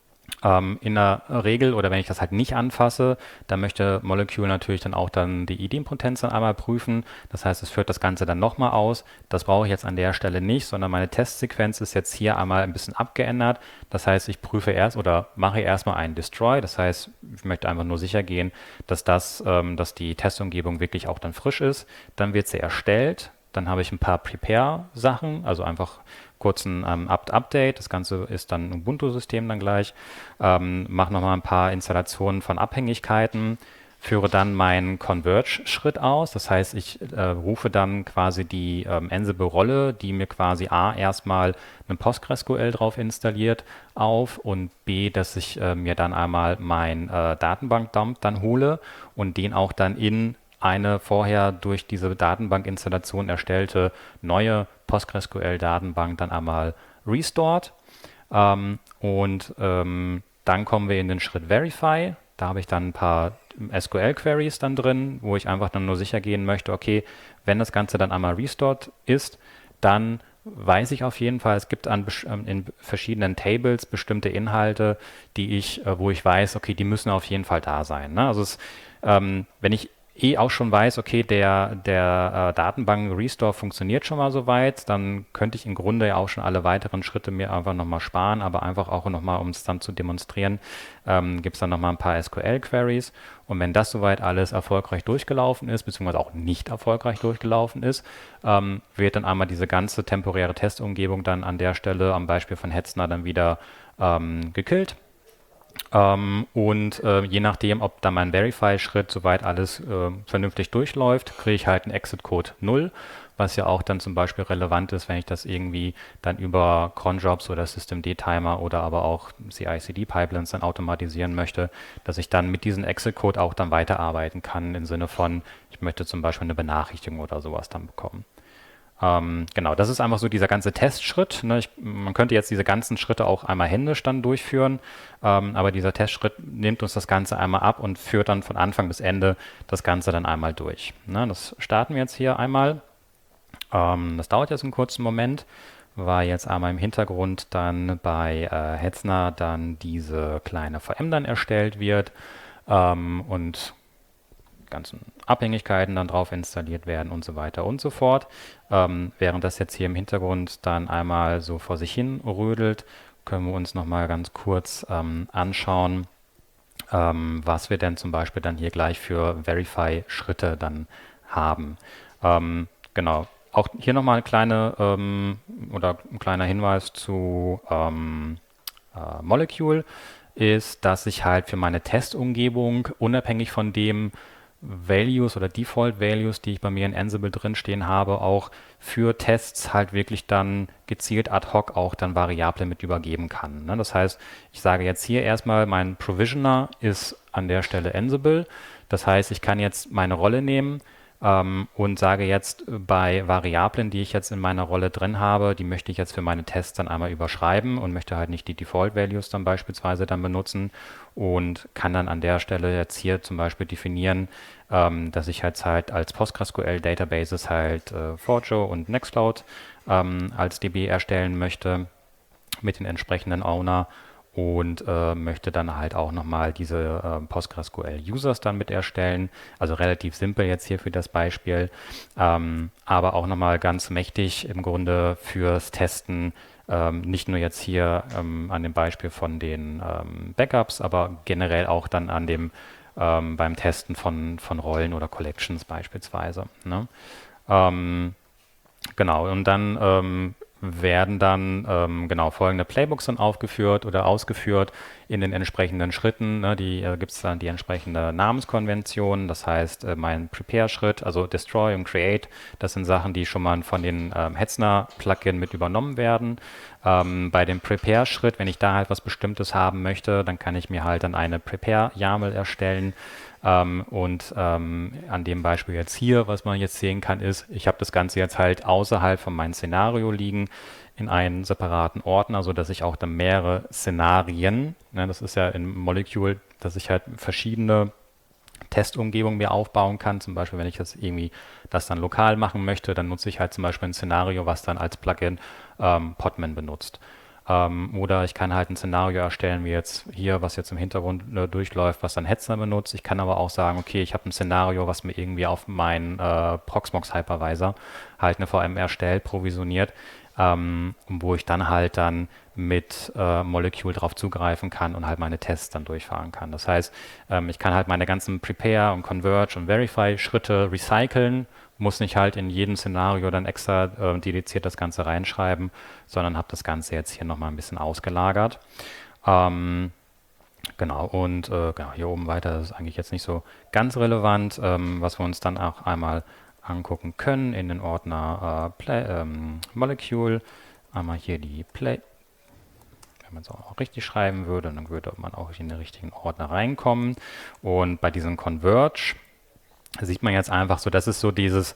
Ähm, in der Regel oder wenn ich das halt nicht anfasse, dann möchte Molecule natürlich dann auch dann die Idempotenz dann einmal prüfen. Das heißt, es führt das Ganze dann nochmal aus. Das brauche ich jetzt an der Stelle nicht, sondern meine Testsequenz ist jetzt hier einmal ein bisschen abgeändert. Das heißt, ich prüfe erst oder mache erstmal einen Destroy. Das heißt, ich möchte einfach nur sicher gehen, dass das, ähm, dass die Testumgebung wirklich auch dann frisch ist. Dann wird sie erstellt. Dann habe ich ein paar Prepare-Sachen, also einfach kurzen ähm, apt-Update. Das Ganze ist dann ein Ubuntu-System dann gleich. Ähm, mache nochmal ein paar Installationen von Abhängigkeiten, führe dann meinen Converge-Schritt aus. Das heißt, ich äh, rufe dann quasi die ähm, Ansible-Rolle, die mir quasi A, erstmal einen PostgreSQL drauf installiert, auf und B, dass ich äh, mir dann einmal mein äh, Datenbank-Dump dann hole und den auch dann in eine vorher durch diese Datenbankinstallation erstellte neue PostgreSQL-Datenbank dann einmal restored. Ähm, und ähm, dann kommen wir in den Schritt Verify. Da habe ich dann ein paar S Q L-Queries dann drin, wo ich einfach dann nur sicher gehen möchte, okay, wenn das Ganze dann einmal restored ist, dann weiß ich auf jeden Fall, es gibt an, in verschiedenen Tables bestimmte Inhalte, die ich, wo ich weiß, okay, die müssen auf jeden Fall da sein. Ne? Also es, ähm, wenn ich eh auch schon weiß, okay, der, der äh, Datenbank-Restore funktioniert schon mal soweit, dann könnte ich im Grunde ja auch schon alle weiteren Schritte mir einfach nochmal sparen, aber einfach auch nochmal, um es dann zu demonstrieren, ähm, gibt es dann nochmal ein paar S Q L-Queries und wenn das soweit alles erfolgreich durchgelaufen ist, beziehungsweise auch nicht erfolgreich durchgelaufen ist, ähm, wird dann einmal diese ganze temporäre Testumgebung dann an der Stelle am Beispiel von Hetzner dann wieder ähm, gekillt. Ähm, und äh, je nachdem, ob dann mein Verify-Schritt soweit alles äh, vernünftig durchläuft, kriege ich halt einen Exit-Code null, was ja auch dann zum Beispiel relevant ist, wenn ich das irgendwie dann über cronjobs oder Systemd-Timer oder aber auch C I C D-Pipelines dann automatisieren möchte, dass ich dann mit diesem Exit-Code auch dann weiterarbeiten kann, im Sinne von, ich möchte zum Beispiel eine Benachrichtigung oder sowas dann bekommen. Ähm, genau, das ist einfach so dieser ganze Testschritt. Ne? Ich, man könnte jetzt diese ganzen Schritte auch einmal händisch dann durchführen, ähm, aber dieser Testschritt nimmt uns das Ganze einmal ab und führt dann von Anfang bis Ende das Ganze dann einmal durch. Ne? Das starten wir jetzt hier einmal. Ähm, das dauert jetzt einen kurzen Moment, weil jetzt einmal im Hintergrund dann bei äh, Hetzner dann diese kleine V M dann erstellt wird ähm, und ganzen Abhängigkeiten dann drauf installiert werden und so weiter und so fort. Ähm, während das jetzt hier im Hintergrund dann einmal so vor sich hin rödelt, können wir uns nochmal ganz kurz ähm, anschauen, ähm, was wir denn zum Beispiel dann hier gleich für Verify-Schritte dann haben. Ähm, genau. Auch hier nochmal eine kleine ähm, oder ein kleiner Hinweis zu ähm, äh, Molecule ist, dass ich halt für meine Testumgebung unabhängig von dem Values oder Default Values, die ich bei mir in Ansible drinstehen habe, auch für Tests halt wirklich dann gezielt ad hoc auch dann Variablen mit übergeben kann. Ne? Das heißt, ich sage jetzt hier erstmal, mein Provisioner ist an der Stelle Ansible. Das heißt, ich kann jetzt meine Rolle nehmen ähm, und sage jetzt bei Variablen, die ich jetzt in meiner Rolle drin habe, die möchte ich jetzt für meine Tests dann einmal überschreiben und möchte halt nicht die Default Values dann beispielsweise dann benutzen und kann dann an der Stelle jetzt hier zum Beispiel definieren, ähm, dass ich jetzt halt als PostgreSQL Databases halt äh, Forjo und Nextcloud ähm, als D B erstellen möchte mit den entsprechenden Owner und äh, möchte dann halt auch nochmal diese äh, PostgreSQL-Users dann mit erstellen. Also relativ simpel jetzt hier für das Beispiel, ähm, aber auch nochmal ganz mächtig im Grunde fürs Testen, ähm, nicht nur jetzt hier ähm, an dem Beispiel von den ähm, Backups, aber generell auch dann an dem ähm, beim Testen von, von Rollen oder Collections beispielsweise. Ne? Ähm, Genau, und dann ähm, werden dann ähm, genau folgende Playbooks dann aufgeführt oder ausgeführt in den entsprechenden Schritten. Ne, die äh, gibt es dann die entsprechende Namenskonvention, das heißt äh, mein Prepare-Schritt, also Destroy und Create, das sind Sachen, die schon mal von den ähm, Hetzner-Plugin mit übernommen werden. Ähm, bei dem Prepare-Schritt, wenn ich da halt was Bestimmtes haben möchte, dann kann ich mir halt dann eine Prepare-YAML erstellen. Ähm, und ähm, an dem Beispiel jetzt hier, was man jetzt sehen kann, ist, ich habe das Ganze jetzt halt außerhalb von meinem Szenario liegen in einen separaten Ordner, sodass ich auch dann mehrere Szenarien, ne, das ist ja in Molecule, dass ich halt verschiedene Testumgebungen mir aufbauen kann. Zum Beispiel, wenn ich das irgendwie das dann lokal machen möchte, dann nutze ich halt zum Beispiel ein Szenario, was dann als Plugin ähm, Podman benutzt. Ähm, oder ich kann halt ein Szenario erstellen, wie jetzt hier, was jetzt im Hintergrund äh, durchläuft, was dann Hetzner benutzt. Ich kann aber auch sagen, okay, ich habe ein Szenario, was mir irgendwie auf meinen äh, Proxmox Hypervisor halt eine V M erstellt, provisioniert, ähm, wo ich dann halt dann mit äh, Molecule drauf zugreifen kann und halt meine Tests dann durchfahren kann. Das heißt, ähm, ich kann halt meine ganzen Prepare und Converge und Verify Schritte recyceln, muss nicht halt in jedem Szenario dann extra äh, dediziert das Ganze reinschreiben, sondern habe das Ganze jetzt hier nochmal ein bisschen ausgelagert. Ähm, genau, und äh, genau, hier oben weiter, das ist eigentlich jetzt nicht so ganz relevant, ähm, was wir uns dann auch einmal angucken können in den Ordner äh, Play, ähm, Molecule. Einmal hier die Play. Wenn man es auch richtig schreiben würde, dann würde man auch in den richtigen Ordner reinkommen. Und bei diesem Converge sieht man jetzt einfach so, das ist so dieses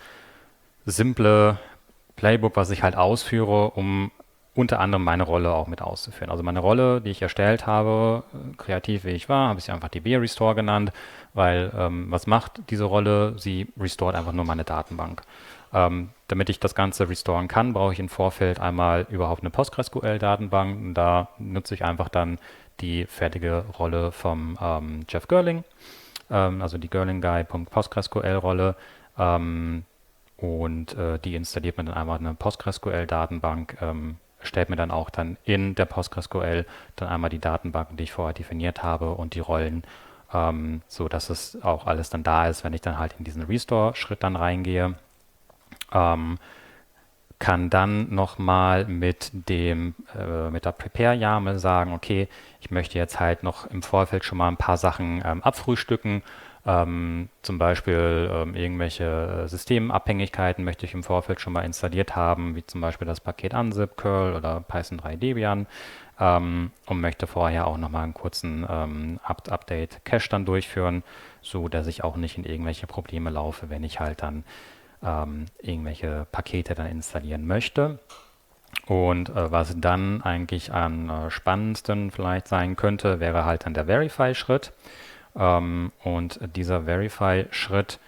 simple Playbook, was ich halt ausführe, um unter anderem meine Rolle auch mit auszuführen. Also meine Rolle, die ich erstellt habe, kreativ wie ich war, habe ich sie einfach D B Restore genannt, weil ähm, was macht diese Rolle? Sie restored einfach nur meine Datenbank. Ähm, damit ich das Ganze restoren kann, brauche ich im Vorfeld einmal überhaupt eine PostgreSQL-Datenbank. Und da nutze ich einfach dann die fertige Rolle vom ähm, Jeff Gerling, ähm, also die Gerling-Guy.PostgreSQL-Rolle. Ähm, und äh, die installiert man dann einmal eine PostgreSQL-Datenbank, ähm, stellt mir dann auch dann in der PostgreSQL dann einmal die Datenbanken, die ich vorher definiert habe und die Rollen, ähm, so dass es auch alles dann da ist, wenn ich dann halt in diesen Restore-Schritt dann reingehe. Ähm, kann dann nochmal mit dem äh, mit der Prepare-YAML sagen, okay, ich möchte jetzt halt noch im Vorfeld schon mal ein paar Sachen ähm, abfrühstücken. Ähm, zum Beispiel ähm, irgendwelche Systemabhängigkeiten möchte ich im Vorfeld schon mal installiert haben, wie zum Beispiel das Paket unzip, Curl oder Python drei Debian, ähm, und möchte vorher auch nochmal einen kurzen ähm, Update-Cache dann durchführen, so dass ich auch nicht in irgendwelche Probleme laufe, wenn ich halt dann ähm, irgendwelche Pakete dann installieren möchte. Und äh, was dann eigentlich am äh, spannendsten vielleicht sein könnte, wäre halt dann der Verify-Schritt. Ähm, und dieser Verify-Schritt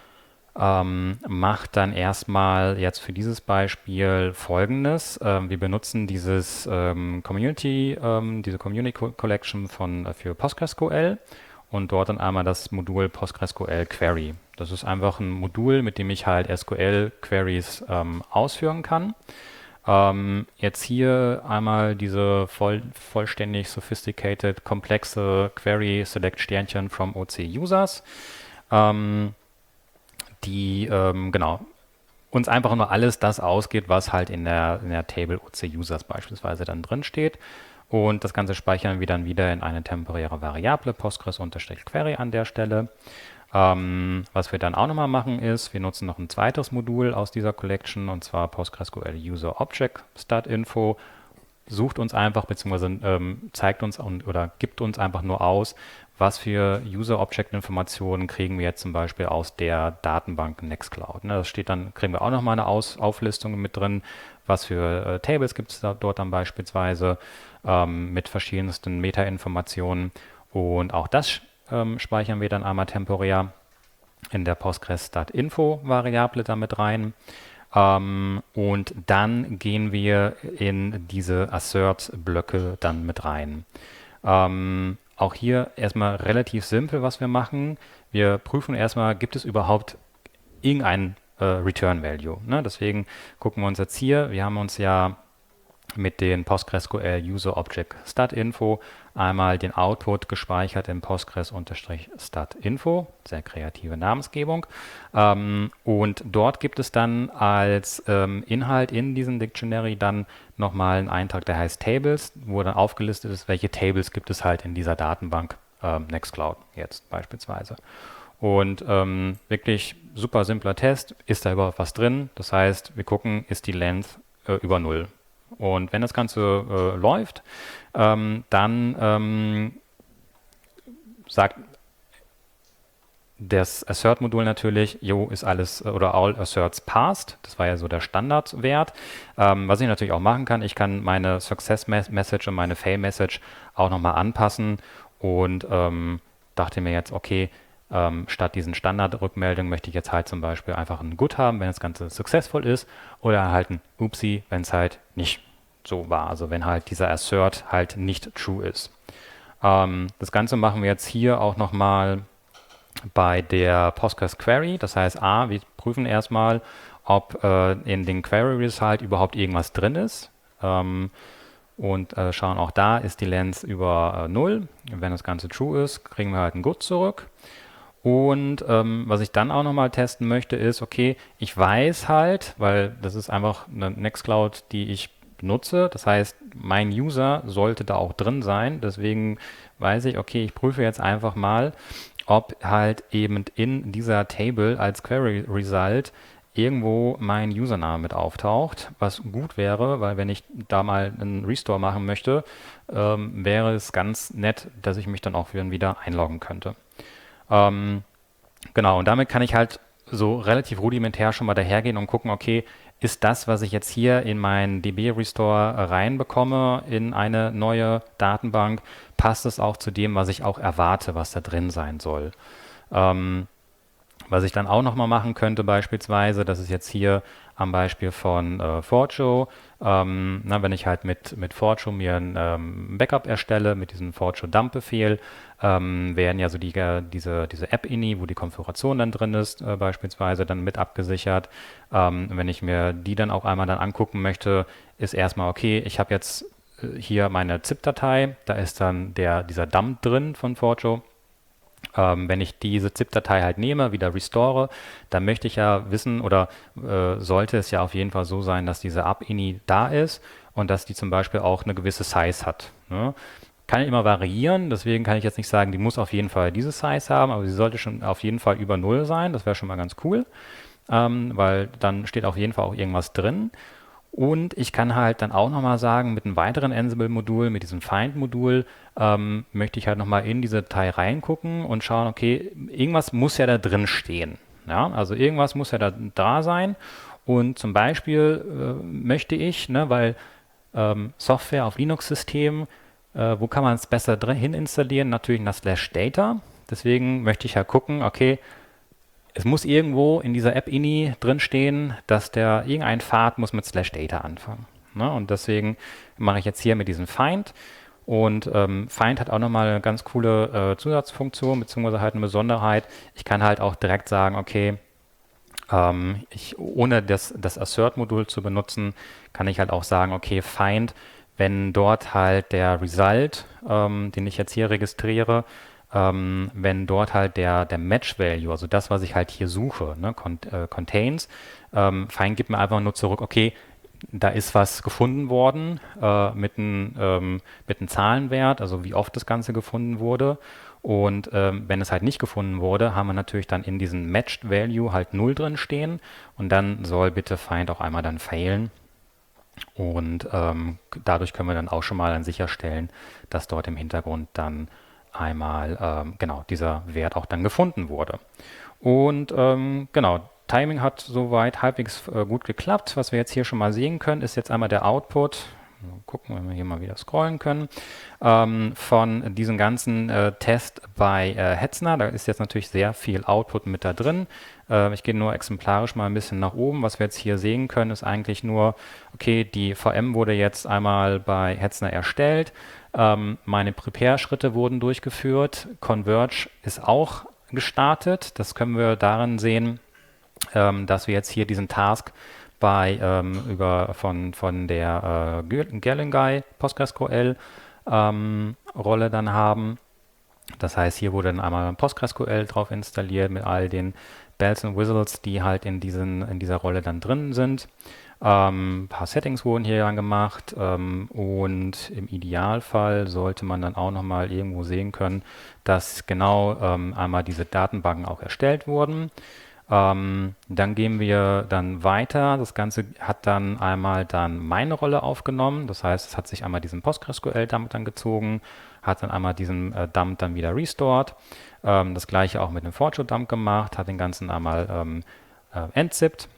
ähm, macht dann erstmal jetzt für dieses Beispiel Folgendes. Ähm, wir benutzen dieses ähm, Community, ähm, diese Community Collection von, äh, für PostgreSQL und dort dann einmal das Modul PostgreSQL Query. Das ist einfach ein Modul, mit dem ich halt S Q L-Queries ähm, ausführen kann. Ähm, jetzt hier einmal diese voll, vollständig sophisticated, komplexe Query Select Sternchen from O C Users, ähm, die ähm, genau uns einfach nur alles das ausgeht, was halt in der, in der Table O C Users beispielsweise dann drin steht. Und das Ganze speichern wir dann wieder in eine temporäre Variable, Postgres-Query an der Stelle. Ähm, was wir dann auch nochmal machen ist, wir nutzen noch ein zweites Modul aus dieser Collection, und zwar PostgreSQL User Object Stat-Info. Sucht uns einfach, beziehungsweise ähm, zeigt uns und, oder gibt uns einfach nur aus, was für User-Object-Informationen kriegen wir jetzt zum Beispiel aus der Datenbank Nextcloud. Ne, das steht dann, kriegen wir auch nochmal eine aus Auflistung mit drin, was für äh, Tables gibt es da, dort dann beispielsweise ähm, mit verschiedensten Meta-Informationen. Und auch das ähm, speichern wir dann einmal temporär in der Postgres-Stat-Info-Variable damit rein. Ähm, und dann gehen wir in diese Assert-Blöcke dann mit rein. Ähm, auch hier erstmal relativ simpel, was wir machen. Wir prüfen erstmal, gibt es überhaupt irgendein äh, Return Value. Ne? Deswegen gucken wir uns jetzt hier, wir haben uns ja mit den PostgreSQL User Object Stat-Info einmal den Output gespeichert in Postgres-Stat-Info, sehr kreative Namensgebung. Ähm, und dort gibt es dann als ähm, Inhalt in diesem Dictionary dann nochmal einen Eintrag, der heißt Tables, wo dann aufgelistet ist, welche Tables gibt es halt in dieser Datenbank ähm, Nextcloud jetzt beispielsweise. Und ähm, wirklich super simpler Test, ist da überhaupt was drin? Das heißt, wir gucken, ist die Length äh, über null. Und wenn das Ganze äh, läuft, ähm, dann ähm, sagt das Assert-Modul natürlich, jo, ist alles oder all Asserts passed. Das war ja so der Standardwert. Ähm, was ich natürlich auch machen kann, ich kann meine Success-Message und meine Fail-Message auch nochmal anpassen und ähm, dachte mir jetzt, okay, ähm, statt diesen Standardrückmeldungen möchte ich jetzt halt zum Beispiel einfach ein Good haben, wenn das Ganze successful ist, oder halt ein Oopsie, wenn es halt nicht so war. Also wenn halt dieser Assert halt nicht true ist. Ähm, das Ganze machen wir jetzt hier auch nochmal bei der Postgres Query. Das heißt, A, wir prüfen erstmal, ob äh, in den Query Result überhaupt irgendwas drin ist. Ähm, und äh, schauen auch da, ist die Length über äh, null. Wenn das Ganze true ist, kriegen wir halt ein Good zurück. Und ähm, was ich dann auch nochmal testen möchte, ist, okay, ich weiß halt, weil das ist einfach eine Nextcloud, die ich benutze. Das heißt, mein User sollte da auch drin sein. Deswegen weiß ich, okay, ich prüfe jetzt einfach mal, ob halt eben in dieser Table als Query Result irgendwo mein Username mit auftaucht, was gut wäre, weil wenn ich da mal einen Restore machen möchte, ähm, wäre es ganz nett, dass ich mich dann auch wieder einloggen könnte. Ähm, genau, und damit kann ich halt so relativ rudimentär schon mal dahergehen und gucken, okay, ist das, was ich jetzt hier in meinen D B-Restore reinbekomme, in eine neue Datenbank, passt es auch zu dem, was ich auch erwarte, was da drin sein soll. Ähm, was ich dann auch nochmal machen könnte beispielsweise, das ist jetzt hier am Beispiel von äh, Fortran, ähm, na, wenn ich halt mit, mit Fortran mir ein ähm, Backup erstelle, mit diesem Fortran-Dump-Befehl, ähm, werden ja so die, äh, diese, diese App-Ini, wo die Konfiguration dann drin ist, äh, beispielsweise dann mit abgesichert. Ähm, wenn ich mir die dann auch einmal dann angucken möchte, ist erstmal okay, ich habe jetzt äh, hier meine zip-Datei, da ist dann der, dieser Dump drin von Fortran. Ähm, wenn ich diese ZIP-Datei halt nehme, wieder restore, dann möchte ich ja wissen oder äh, sollte es ja auf jeden Fall so sein, dass diese App-Ini da ist und dass die zum Beispiel auch eine gewisse Size hat. Ne? Kann immer variieren, deswegen kann ich jetzt nicht sagen, die muss auf jeden Fall diese Size haben, aber sie sollte schon auf jeden Fall über null sein, das wäre schon mal ganz cool, ähm, weil dann steht auf jeden Fall auch irgendwas drin. Und ich kann halt dann auch nochmal sagen, mit einem weiteren Ansible-Modul, mit diesem Find-Modul, ähm, möchte ich halt nochmal in diese Datei reingucken und schauen, okay, irgendwas muss ja da drin stehen. Ja, also irgendwas muss ja da, da sein. Und zum Beispiel äh, möchte ich, ne, weil ähm, Software auf Linux-Systemen, äh, wo kann man es besser drin hin installieren? Natürlich in der Slash Data. Deswegen möchte ich ja gucken, okay, es muss irgendwo in dieser App-Ini drinstehen, dass der irgendein Pfad muss mit Slash Data anfangen. Ne? Und deswegen mache ich jetzt hier mit diesem Find. Und ähm, Find hat auch nochmal eine ganz coole äh, Zusatzfunktion, beziehungsweise halt eine Besonderheit. Ich kann halt auch direkt sagen, okay, ähm, ich, ohne das, das Assert-Modul zu benutzen, kann ich halt auch sagen, okay, Find, wenn dort halt der Result, ähm, den ich jetzt hier registriere, ähm, wenn dort halt der, der Match-Value, also das, was ich halt hier suche, ne, con äh, contains, ähm, Find gibt mir einfach nur zurück, okay, da ist was gefunden worden äh, mit einem ähm, mit einem Zahlenwert, also wie oft das Ganze gefunden wurde. Und ähm, wenn es halt nicht gefunden wurde, haben wir natürlich dann in diesem Matched Value halt null drin stehen und dann soll bitte Find auch einmal dann failen. Und ähm, dadurch können wir dann auch schon mal dann sicherstellen, dass dort im Hintergrund dann einmal ähm, genau dieser Wert auch dann gefunden wurde. Und ähm, genau, Timing hat soweit halbwegs äh, gut geklappt. Was wir jetzt hier schon mal sehen können, ist jetzt einmal der Output. Mal gucken, wenn wir hier mal wieder scrollen können. Ähm, von diesem ganzen äh, Test bei äh, Hetzner. Da ist jetzt natürlich sehr viel Output mit da drin. Äh, ich gehe nur exemplarisch mal ein bisschen nach oben. Was wir jetzt hier sehen können, ist eigentlich nur, okay, die V M wurde jetzt einmal bei Hetzner erstellt. Ähm, meine Prepare-Schritte wurden durchgeführt. Converge ist auch gestartet. Das können wir darin sehen, ähm, dass wir jetzt hier diesen Task bei ähm, über von von der äh, Galangai PostgreSQL ähm, Rolle dann haben. Das heißt, hier wurde dann einmal PostgreSQL drauf installiert mit all den Bells and Whistles, die halt in diesen in dieser Rolle dann drin sind. Ähm, ein paar Settings wurden hier dann gemacht ähm, und im Idealfall sollte man dann auch nochmal irgendwo sehen können, dass genau ähm, einmal diese Datenbanken auch erstellt wurden. Ähm, dann gehen wir dann weiter. Das Ganze hat dann einmal dann meine Rolle aufgenommen. Das heißt, es hat sich einmal diesen PostgreSQL-Dump dann gezogen, hat dann einmal diesen äh, Dump dann wieder restored. Ähm, das gleiche auch mit dem Fortune-Dump gemacht, hat den ganzen einmal ähm, äh, entzippt.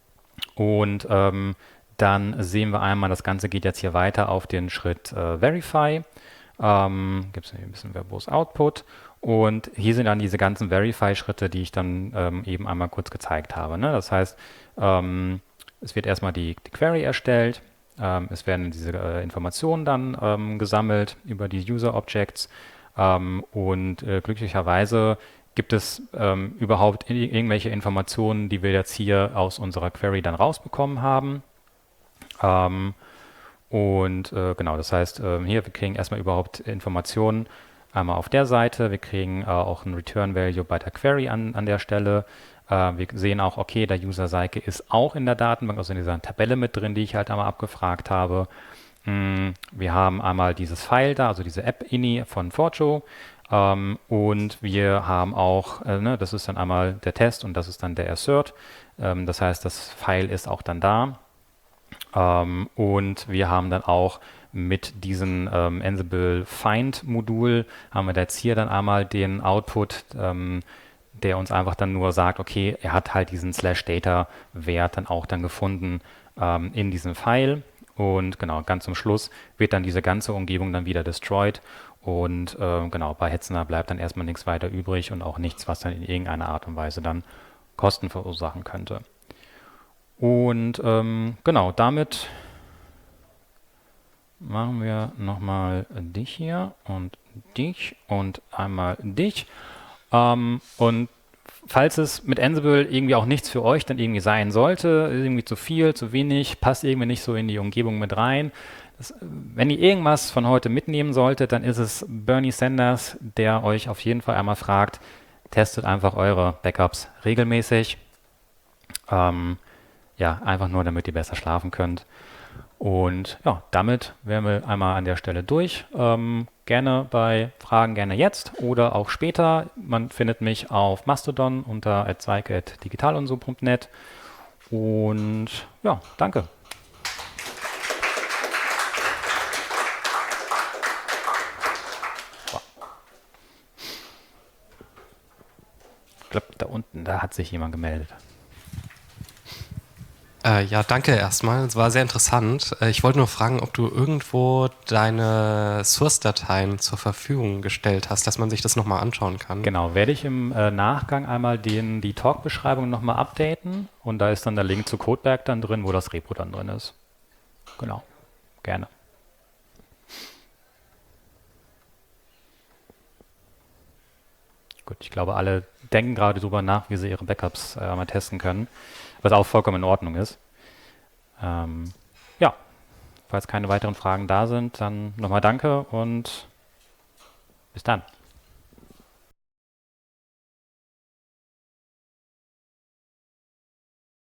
Und ähm, dann sehen wir einmal, das Ganze geht jetzt hier weiter auf den Schritt äh, Verify. Ähm, Gibt es ein bisschen verbose Output. Und hier sind dann diese ganzen Verify-Schritte, die ich dann ähm, eben einmal kurz gezeigt habe. Ne? Das heißt, ähm, es wird erstmal die, die Query erstellt. Ähm, es werden diese äh, Informationen dann ähm, gesammelt über die User-Objects. Ähm, und äh, glücklicherweise gibt es ähm, überhaupt ir irgendwelche Informationen, die wir jetzt hier aus unserer Query dann rausbekommen haben. Ähm, und äh, genau, das heißt, äh, hier, wir kriegen erstmal überhaupt Informationen einmal auf der Seite. Wir kriegen äh, auch ein Return Value bei der Query an, an der Stelle. Äh, wir sehen auch, okay, der User Seike ist auch in der Datenbank, also in dieser Tabelle mit drin, die ich halt einmal abgefragt habe. Mm, wir haben einmal dieses File da, also diese App-Ini von Forjo. Ähm, und wir haben auch, äh, ne, das ist dann einmal der Test und das ist dann der Assert. Ähm, das heißt, das File ist auch dann da. Ähm, und wir haben dann auch mit diesem ähm, Ansible Find Modul haben wir jetzt hier dann einmal den Output, ähm, der uns einfach dann nur sagt, okay, er hat halt diesen Slash Data Wert dann auch dann gefunden ähm, in diesem File. Und genau, ganz zum Schluss wird dann diese ganze Umgebung dann wieder destroyed. Und äh, genau, bei Hetzner bleibt dann erstmal nichts weiter übrig und auch nichts, was dann in irgendeiner Art und Weise dann Kosten verursachen könnte. Und ähm, genau, damit machen wir nochmal dich hier und dich und einmal dich. Ähm, und falls es mit Ansible irgendwie auch nichts für euch dann irgendwie sein sollte, irgendwie zu viel, zu wenig, passt irgendwie nicht so in die Umgebung mit rein, Das, wenn ihr irgendwas von heute mitnehmen solltet, dann ist es Bernie Sanders, der euch auf jeden Fall einmal fragt, testet einfach eure Backups regelmäßig. Ähm, ja, einfach nur, damit ihr besser schlafen könnt. Und ja, damit wären wir einmal an der Stelle durch. Ähm, gerne bei Fragen gerne jetzt oder auch später. Man findet mich auf Mastodon unter zweig at digitalunso punkt net. Und ja, danke. Ich glaube, da unten, da hat sich jemand gemeldet. Äh, ja, danke erstmal. Es war sehr interessant. Äh, ich wollte nur fragen, ob du irgendwo deine Source-Dateien zur Verfügung gestellt hast, dass man sich das nochmal anschauen kann. Genau, werde ich im äh, Nachgang einmal den, die Talk-Beschreibung nochmal updaten und da ist dann der Link zu Codeberg dann drin, wo das Repo dann drin ist. Genau, gerne. Gut, ich glaube, alle denken gerade drüber nach, wie sie ihre Backups äh, mal testen können, was auch vollkommen in Ordnung ist. Ähm, ja, falls keine weiteren Fragen da sind, dann nochmal danke und bis dann.